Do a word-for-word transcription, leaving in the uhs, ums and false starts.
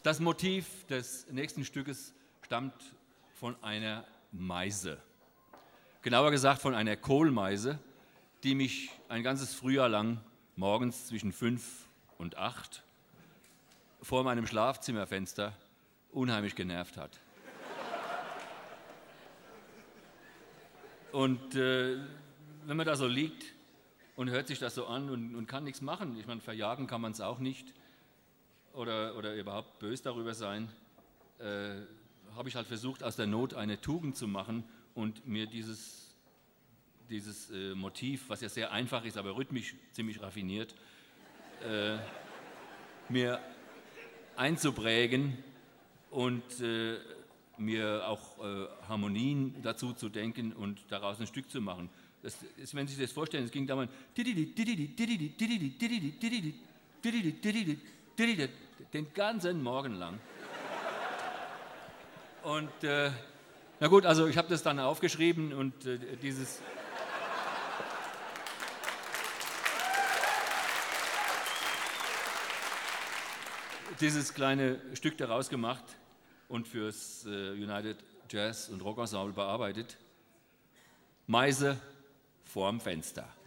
Das Motiv des nächsten Stückes stammt von einer Meise. Genauer gesagt von einer Kohlmeise, die mich ein ganzes Frühjahr lang morgens zwischen fünf und acht vor meinem Schlafzimmerfenster unheimlich genervt hat. Und äh, wenn man da so liegt und hört sich das so an und, und kann nichts machen, ich meine, verjagen kann man es auch nicht oder, oder überhaupt böse darüber sein, äh, habe ich halt versucht, aus der Not eine Tugend zu machen und mir dieses, dieses äh, Motiv, was ja sehr einfach ist, aber rhythmisch ziemlich raffiniert, äh, mir einzuprägen und äh, mir auch äh, Harmonien dazu zu denken und daraus ein Stück zu machen. Das ist, wenn Sie sich das vorstellen, es ging damals den ganzen Morgen lang. Und äh, na gut, also ich habe das dann aufgeschrieben und äh, dieses dieses kleine Stück daraus gemacht und fürs äh, United Jazz und Rock Ensemble bearbeitet. Meise vorm Fenster.